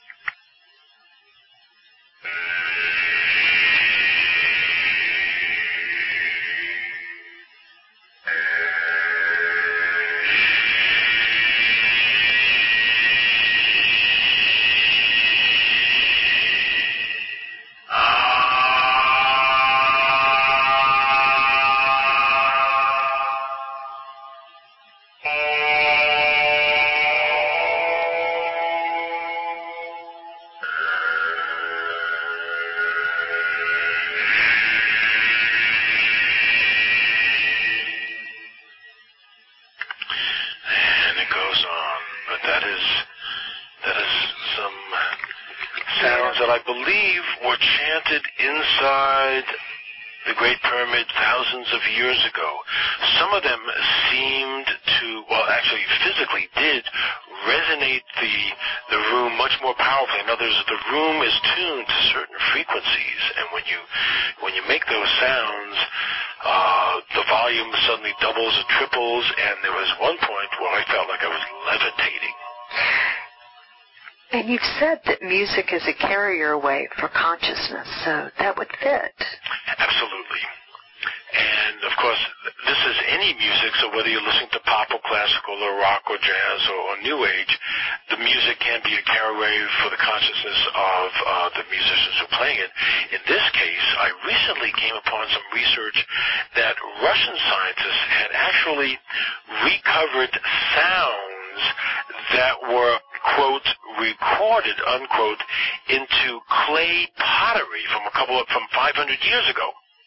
That I believe were chanted inside the Great Pyramid thousands of years ago. Some of them seemed to, well, actually physically did resonate the the room much more powerfully. In other words, the room is tuned to certain frequencies, and when you when you make those sounds, uh, the volume suddenly doubles or triples, and there was one point where I felt like I was levitating. And you've said that music is a carrier wave for consciousness, so that would fit. Absolutely. And, of course, this is any music, so whether you're listening to pop or classical or rock or jazz or, or new age, the music can be a carrier wave for the consciousness of uh, the musicians who are playing it. In this case, I recently came upon some research that Russian scientists had actually recovered sounds that were, quote, recorded, unquote, into clay pottery from a couple of, from five hundred years ago.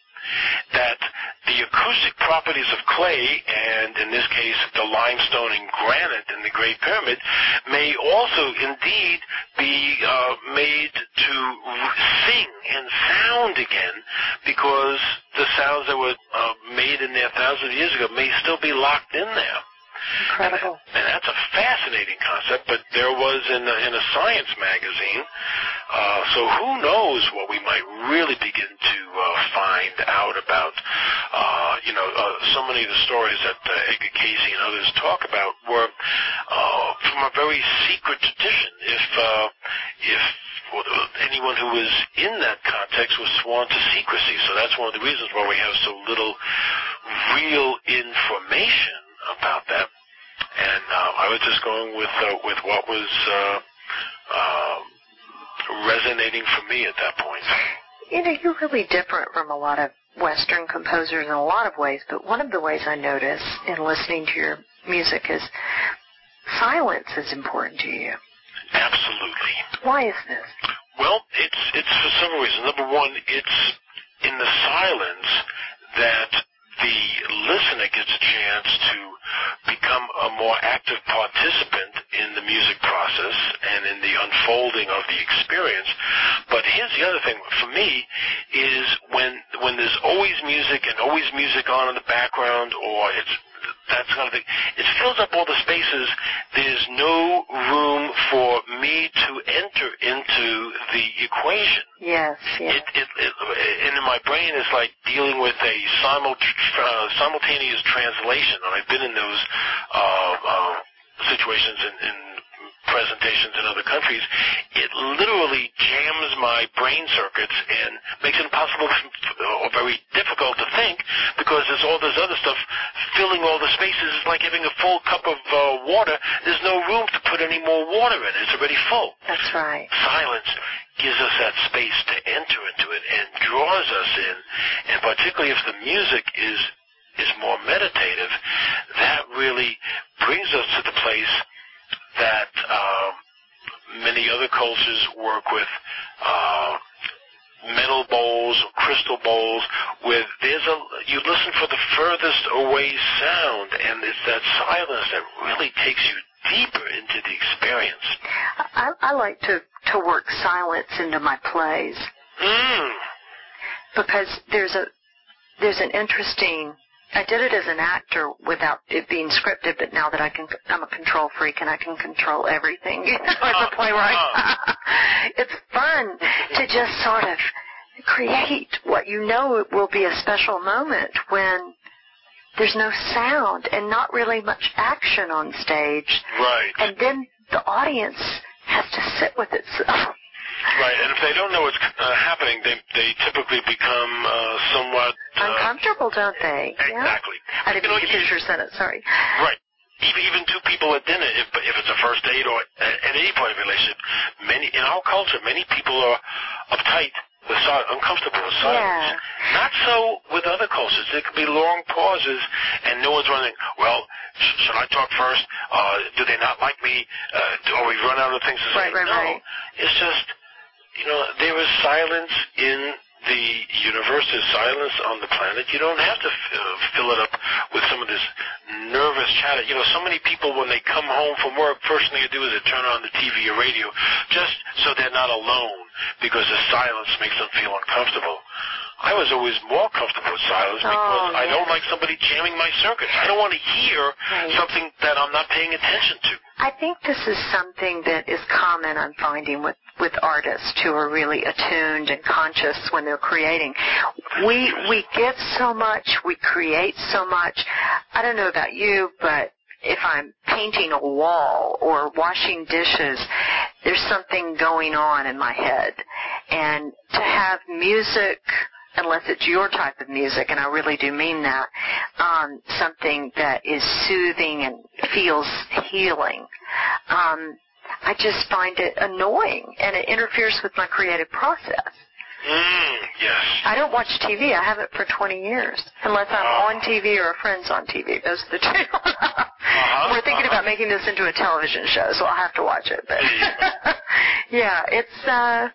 That the acoustic properties of clay, and in this case the limestone and granite in the Great Pyramid, may also indeed be uh, made to sing and sound again, because the sounds that were uh, made in there thousands of years ago may still be locked in there. Incredible. And, and that's a fascinating concept, but there was in a, in a science magazine, uh, so who knows what we might really begin to uh, find out about. Uh, you know, uh, so many of the stories that uh, Edgar Cayce and others talk about were uh, from a very secret tradition. If, uh, if anyone who was in that context was sworn to secrecy, so that's one of the reasons why we have so little real information about that. And uh, I was just going with uh, with what was uh, uh, resonating for me at that point. You know, you're really different from a lot of Western composers in a lot of ways, but one of the ways I notice in listening to your music is silence is important to you. Absolutely. Why is this? Well, it's it's for several reasons. Number one, it's in the silence that the listener gets a chance to become a more active participant in the music process and in the unfolding of the experience. But here's the other thing for me is when when there's always music and always music on in the background, or it's that kind of thing, it fills up all the spaces. There's no room for me to enter into the equation. Yes, yes. It, it, it, and in my brain, it's like dealing with a simul, uh, simultaneous translation. And I've been in those uh, uh, situations in, in presentations in other countries. It literally jams my brain circuits and makes it impossible or very difficult to think, because there's all this other stuff filling all the spaces. It's like having a full cup of uh, water. There's no room to put any more water in. It's already full. That's right. Silence gives us that space to enter into it and draws us in, and particularly if the music is is more meditative, that really brings us to the place that uh, many other cultures work with uh, metal bowls or crystal bowls, where there's a you listen for the furthest away sound, and it's that silence that really takes you deeper into the experience. I, I like to, to work silence into my plays. Mm. Because there's a there's an interesting. I did it as an actor without it being scripted, but now that I can, I'm a control freak and I can control everything. You know, as a playwright, it's fun to just sort of create what you know will be a special moment when there's no sound and not really much action on stage. Right. And then the audience has to sit with itself. Right, and if they don't know what's uh, happening, they they typically become uh, somewhat uh, uncomfortable, don't they? Exactly. Yeah. I didn't mean to finish your sentence. Sorry. Right. Even even two people at dinner, if if it's a first date or at, at any point of relationship, many in our culture, many people are uptight with silence, uncomfortable with silence. Yeah. Not so with other cultures. There could be long pauses, and no one's running. Well, sh- should I talk first? Uh, do they not like me? Uh, do we run out of things to say? Right, right, no. right. It's just. You know, there is silence in the universe. There's silence on the planet. You don't have to f- uh, fill it up with some of this nervous chatter. You know, so many people, when they come home from work, first thing they do is they turn on the T V or radio just so they're not alone because the silence makes them feel uncomfortable. I was always more comfortable with silence because oh, I yes. don't like somebody jamming my circuits. I don't want to hear right. something that I'm not paying attention to. I think this is something that is common, I'm finding, with, with artists who are really attuned and conscious when they're creating. We we give so much, we create so much. I don't know about you, but if I'm painting a wall or washing dishes, there's something going on in my head. And to have music, unless it's your type of music, and I really do mean that, um, something that is soothing and feels healing. Um, I just find it annoying, and it interferes with my creative process. Mm, yes. I don't watch T V. I haven't for twenty years, unless I'm uh, on T V or a friend's on T V. Those are the two. uh-huh, We're thinking uh-huh. about making this into a television show, so I'll have to watch it. But yeah, it's... Uh,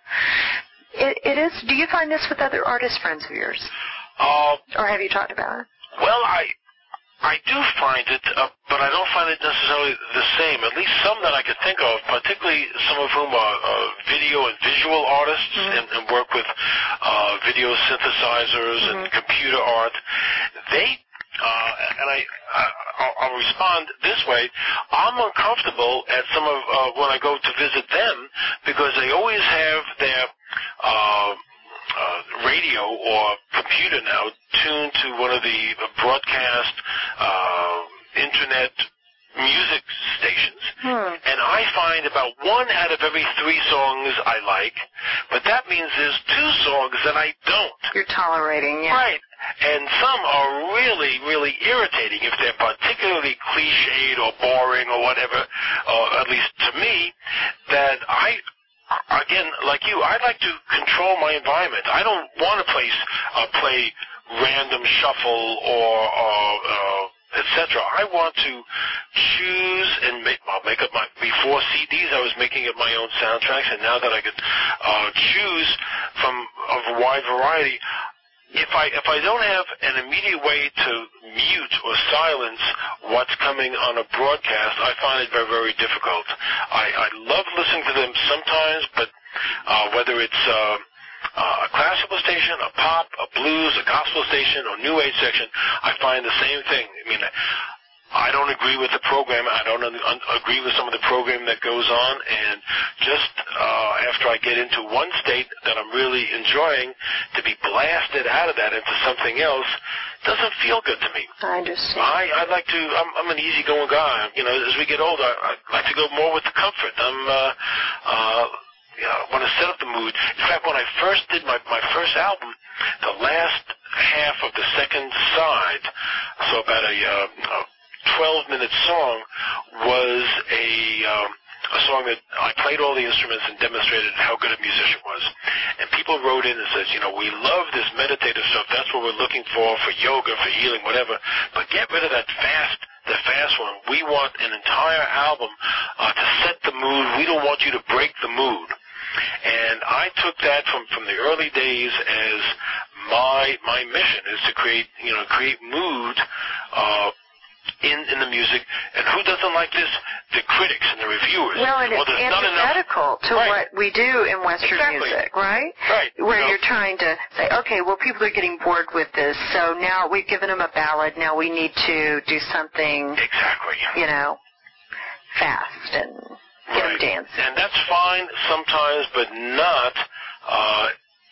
It, it is. Do you find this with other artist friends of yours? Uh, or have you talked about it? Well, I I do find it, uh, but I don't find it necessarily the same. At least some that I could think of, particularly some of whom are uh, video and visual artists mm-hmm. and, and work with uh, video synthesizers mm-hmm. and computer art. They, uh, and I, I I'll, I'll respond this way. I'm uncomfortable at some of uh, when I go to visit them because they always have their Uh, uh, radio or computer now tuned to one of the broadcast uh, internet music stations. Hmm. And I find about one out of every three songs I like, but that means there's two songs that I don't. You're tolerating, yeah. Right. And some are really, really irritating if they're particularly cliched or boring or whatever, or at least to me, that I... Again, like you, I like to control my environment. I don't want to place, uh, play random shuffle or, or uh, et cetera. I want to choose and make. I'll make up my. Before C Ds, I was making up my own soundtracks, and now that I could uh, choose from of a wide variety. If I if I don't have an immediate way to mute or silence what's coming on a broadcast, I find it very, very difficult. I, I love listening to them sometimes, but uh, whether it's uh, uh, a classical station, a pop, a blues, a gospel station, or new age section, I find the same thing. I mean, I don't agree with the program. I don't un- un- agree with some of the program that goes on. And just uh, after I get into one state that I'm really enjoying, to be blasted out of that into something else doesn't feel good to me. I understand. I, I like to, I'm, I'm an easygoing guy. You know, as we get older, I, I like to go more with the comfort. I'm, uh, uh, you know, I want to set up the mood. In fact, when I first did my, my first album, the last half of the second side, so about a, uh, a twelve-minute song was a um, a song that I played all the instruments and demonstrated how good a musician was. And people wrote in and says, you know, we love this meditative stuff. That's what we're looking for, for yoga, for healing, whatever. But get rid of that fast, the fast one. We want an entire album uh, to set the mood. We don't want you to break the mood. And I took that from, from the early days as my my mission is to create, you know, create mood uh, in in the music. And who doesn't like this? The critics and the reviewers. Well, and well, it's antithetical to right. what we do in Western exactly. music, right? Right. Where you know, you're trying to say, okay, well, people are getting bored with this, so now we've given them a ballad. Now we need to do something, exactly. you know, fast and get right. them dancing. And that's fine sometimes, but not uh,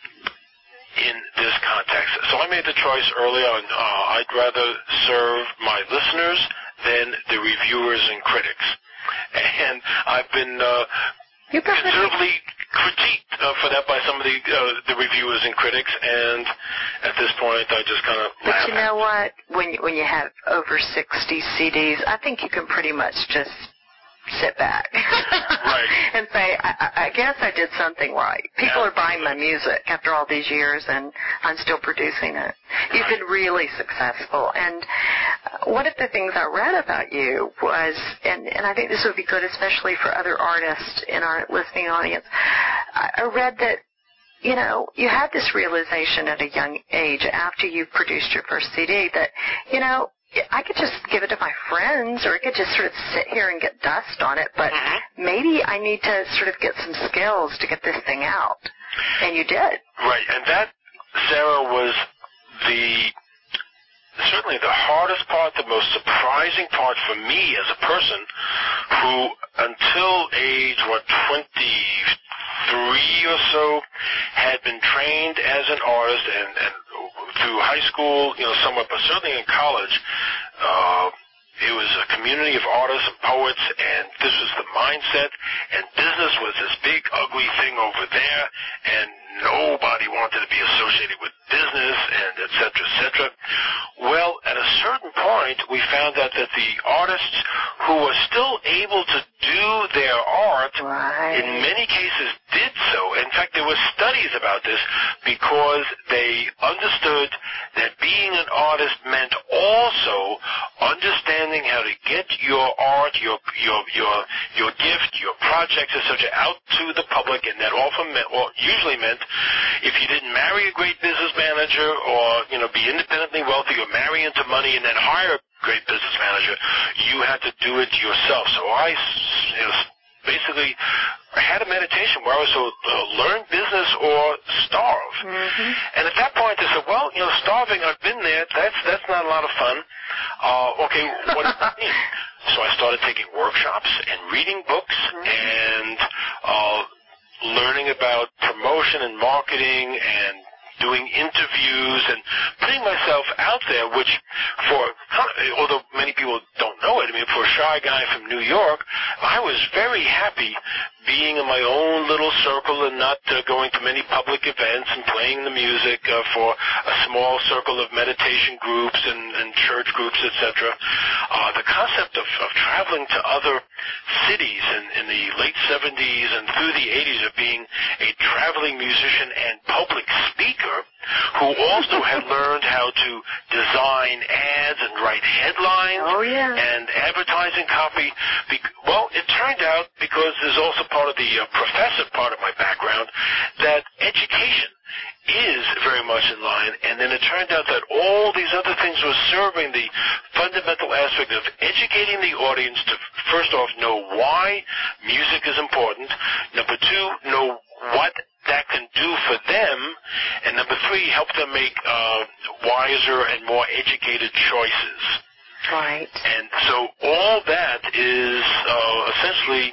in this context. So I made the choice early on. Uh, I'd rather serve my listeners than the reviewers and critics. And I've been uh, considerably critiqued uh, for that by some of the uh, the reviewers and critics, and at this point I just kind of laugh. But you know what? When you, when you have over sixty C Ds, I think you can pretty much just sit back right. and say, I, I guess I did something right. People Absolutely. are buying my music after all these years, and I'm still producing it. You've right. been really successful. And one of the things I read about you was, and, and I think this would be good especially for other artists in our listening audience, I, I read that, you know, you had this realization at a young age after you produced your first C D that, you know, I could just give it to my friends, or I could just sort of sit here and get dust on it, but mm-hmm. maybe I need to sort of get some skills to get this thing out. And you did. Right, and that, Sarah, was the, certainly the hardest part, the most surprising part for me as a person who, until age, what, twenty-three or so, had been trained as an artist and, and through high school, you know, somewhat, but certainly in college, uh, it was a community of artists and poets, and this was the mindset, and business was this big, ugly thing over there, and nobody wanted to be associated with business, and et cetera, et cetera. Well, at a certain point, we found out that the artists who were still able to do their art, right. in many cases did so. In fact, there were studies about this because they understood that being an artist meant also understanding how to get your art, your your your your gift, your projects, et cetera, out to the public, and that often meant, well, usually meant, if you didn't marry a great business manager, or you know, be independently wealthy, or marry into money and then hire a great business manager, you had to do it yourself. So I, you know, basically had a meditation where I was so uh, learn business or starve. Mm-hmm. And at that point, I said, well, you know, starving, I've been there. That's that's not a lot of fun. Uh, okay, what does that mean? So I started taking workshops and reading books mm-hmm. and uh, learning about promotion and marketing and doing interviews and putting myself out there, which for, although many people don't know it, I mean, for a shy guy from New York, I was very happy being in my own little circle and not uh, going to many public events and playing the music uh, for a small circle of meditation groups and, and church groups, et cetera. Uh, the concept of, of traveling to other cities in, in the late seventies and through the eighties of being a traveling musician and public speaker who also had learned how to design ads and write headlines oh, yeah. and advertising copy. Well, it turned out, because there's also part of the uh, professor part of my background, that education is very much in line, and then it turned out that all these other things were serving the fundamental aspect of educating the audience to, first off, know why music is important, number two, know what that can do for them, and number three, help them make uh, wiser and more educated choices. Right. And so all that is uh, essentially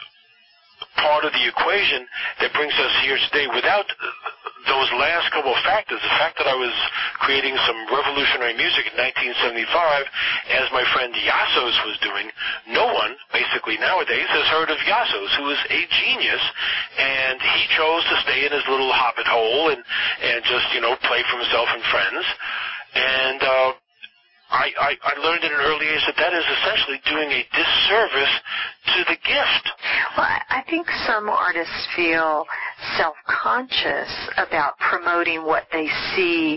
part of the equation that brings us here today. Without those last couple of factors, the fact that I was creating some revolutionary music in nineteen seventy-five, as my friend Yassos was doing, no one, basically nowadays, has heard of Yassos, who is a genius, and he chose to stay in his little hobbit hole and, and just, you know, play for himself and friends. And uh, I, I, I learned at an early age that that is essentially doing a disservice to the gift. Well, I think some artists feel self-conscious about promoting what they see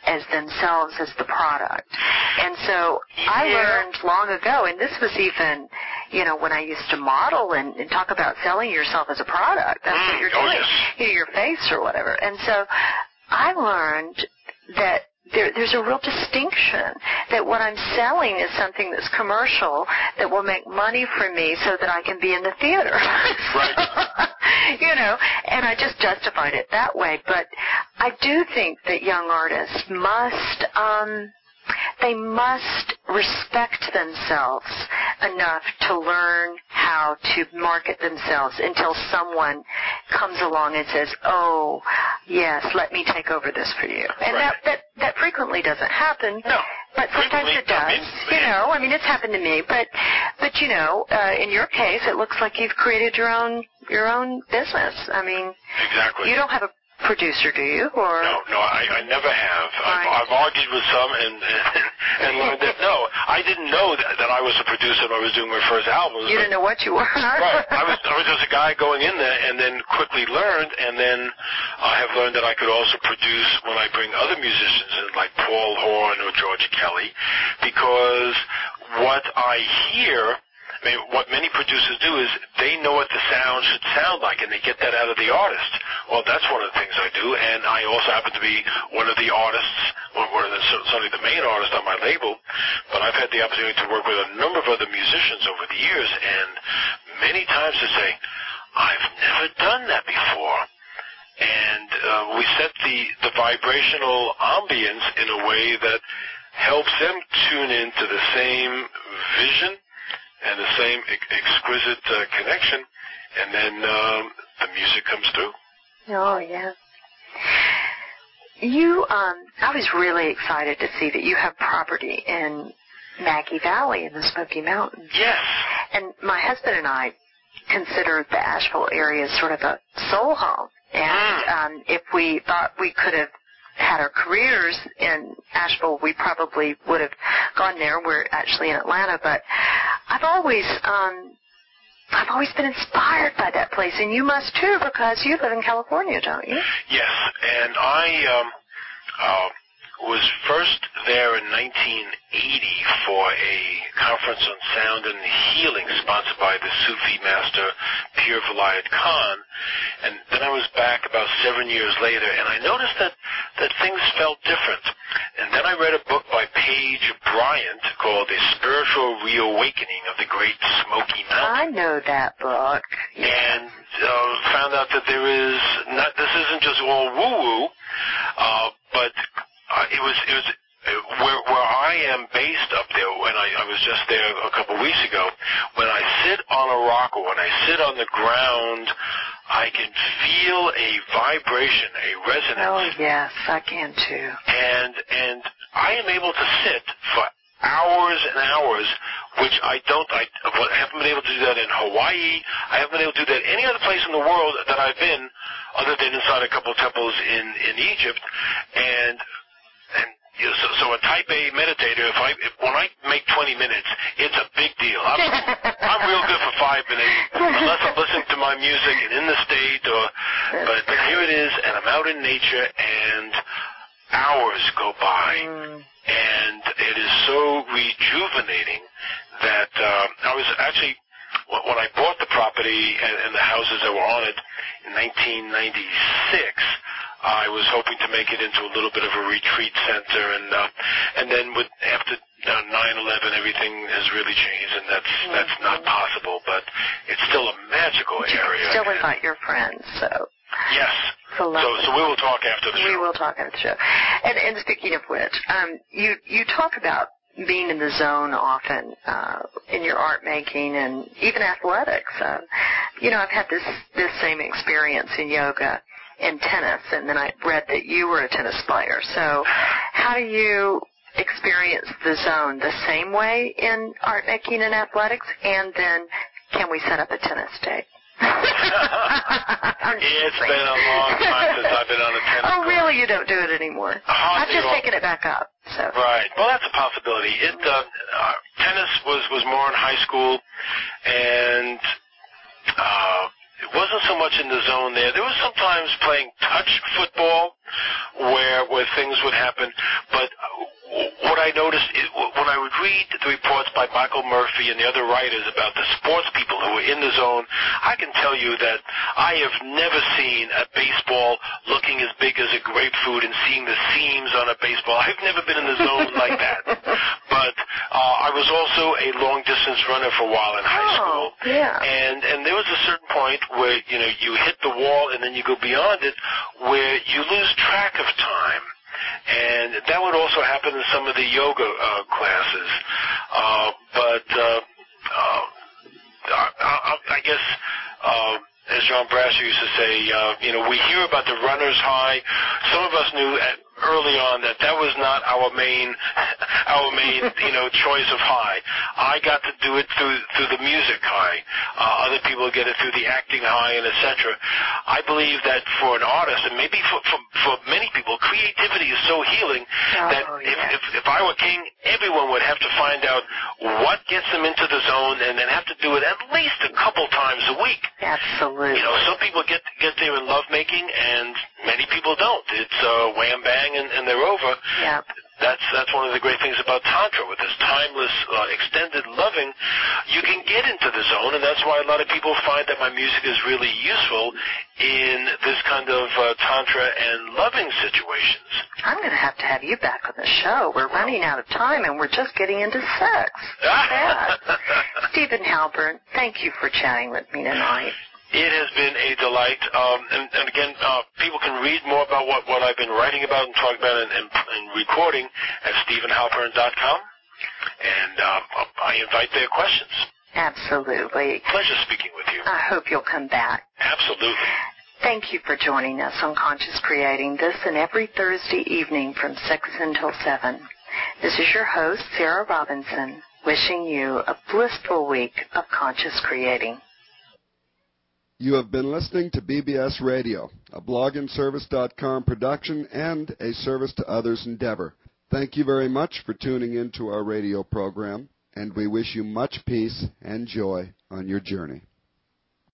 as themselves as the product. And so yeah. I learned long ago, and this was even, you know, when I used to model and, and talk about selling yourself as a product. That's mm, what you're oh, doing, yes. you know, your face or whatever. And so I learned that There, there's a real distinction that what I'm selling is something that's commercial that will make money for me so that I can be in the theater. Right. You know, and I just justified it that way. But I do think that young artists must, um, they must respect themselves enough to learn how to market themselves until someone comes along and says, oh, yes, let me take over this for you. And right. that, that, that frequently doesn't happen. No. But sometimes it does. You know, I mean, it's happened to me. But, but you know, uh, in your case, it looks like you've created your own, your own business. I mean, exactly. You don't have a producer, do you? Or no, no, I, I never have. Right. I've, I've argued with some and and, and learned that no, I didn't know that, that I was a producer when I was doing my first album. You didn't know what you were. Right. I was I was just a guy going in there, and then quickly learned, and then I have learned that I could also produce when I bring other musicians in, like Paul Horn or George Kelly, because what I hear. I mean, what many producers do is they know what the sound should sound like, and they get that out of the artist. Well, that's one of the things I do, and I also happen to be one of the artists, one of the, certainly the main artist on my label, but I've had the opportunity to work with a number of other musicians over the years, and many times they say, I've never done that before. And uh, we set the, the vibrational ambience in a way that helps them tune into the same vision and the same ex- exquisite uh, connection, and then um, the music comes through. Oh, yeah. You, um, I was really excited to see that you have property in Maggie Valley in the Smoky Mountains. Yes. And my husband and I considered the Asheville area as sort of a soul home. And mm. um, if we thought we could have had our careers in Asheville, we probably would have gone there. We're actually in Atlanta, but I've always, um, I've always been inspired by that place, and you must too, because you live in California, don't you? Yes, and I um, uh, was first there in nineteen eighty for a conference on sound and healing sponsored by the Sufi master Pir Vilayat Khan, and then I was back about seven years later, and I noticed that, that things felt different. And then I read a book by Paige Bryant called The Spiritual Reawakening of the Great Smoky Mountains. I know that book. Yeah. And uh, found out that there is not, this isn't just all woo-woo, uh, but uh, it was, it was uh, where, where I am based up there, when I, I was just there a couple of weeks ago, when I sit on a rock or when I sit on the ground, I can feel a vibration, a resonance. Oh, yes, I can too. And and I am able to sit for hours and hours, which I don't, I, I haven't been able to do that in Hawaii. I haven't been able to do that any other place in the world that I've been, other than inside a couple of temples in, in Egypt. And and you know, so, so a type A meditator, if I if, when I make twenty minutes, it's a big deal. I'm, I'm real good for five minutes, unless I'm listening to my music and in the state, or but here it is, and I'm out in nature, and hours go by, mm. and it is so rejuvenating that uh, I was actually, when I bought the property and, and the houses that were on it in nineteen ninety-six, I was hoping to make it into a little bit of a retreat center, and uh, and then with after nine eleven, everything has really changed, and that's mm-hmm. that's not possible. But it's still a magical but you area. You still invite your friends, so yes. So so we will talk after the show. We will talk after the show. And and speaking of which, um, you you talk about being in the zone often uh, in your art making and even athletics. Uh, you know, I've had this this same experience in yoga. In tennis, and then I read that you were a tennis player. So how do you experience the zone? The same way in art making and athletics? And then can we set up a tennis date? It's been a long time since I've been on a tennis Oh, really? You don't do it anymore? Uh, I've just taken it back up. So. Right. Well, that's a possibility. It uh, uh, tennis was, was more in high school, and uh, it wasn't so much in the zone there. There was sometimes playing touch football where where where things would happen. But what I noticed is when I would read the reports by Michael Murphy and the other writers about the sports people who were in the zone, I can tell you that I have never seen a baseball looking as big as a grapefruit and seeing the seams on a baseball. I've never been in the zone like that. But uh, I was also a long-distance runner for a while in high school. Oh, yeah. And, and there was a certain point where, you know, you hit the wall and then you go beyond it where you lose track of time. And that would also happen in some of the yoga uh, classes. Uh, but uh, uh, I, I, I guess, uh, as John Brasher used to say, uh, you know, we hear about the runner's high. Some of us knew at, early on that that was not our main, our main, you know, choice of high. I got to do it through through the music high. Uh, other people get it through the acting high, and et cetera. I believe that for an artist, and maybe for for, for many people, creativity is so healing oh, that yeah. if, if if I were king, everyone would have to find out what gets them into the zone, and then have to do it at least a couple times a week. Absolutely. You know, some people get get there in lovemaking, and many people don't. It's uh, wham bang, and, and they're over. Yeah. That's that's one of the great things about Tantra. With this timeless, uh, extended loving, you can get into the zone, and that's why a lot of people find that my music is really useful in this kind of uh, Tantra and loving situations. I'm going to have to have you back on the show. We're running out of time, and we're just getting into sex. Sad. Stephen Halpern, thank you for chatting with me tonight. It has been a delight. Um, and, and again, uh, people can read more about what, what I've been writing about and talking about and, and, and recording at stephen halpern dot com. And uh, I invite their questions. Absolutely. Pleasure speaking with you. I hope you'll come back. Absolutely. Thank you for joining us on Conscious Creating this and every Thursday evening from six until seven. This is your host, Sarah Robinson, wishing you a blissful week of Conscious Creating. You have been listening to B B S Radio, a blog and service dot com production and a service to others endeavor. Thank you very much for tuning in to our radio program, and we wish you much peace and joy on your journey.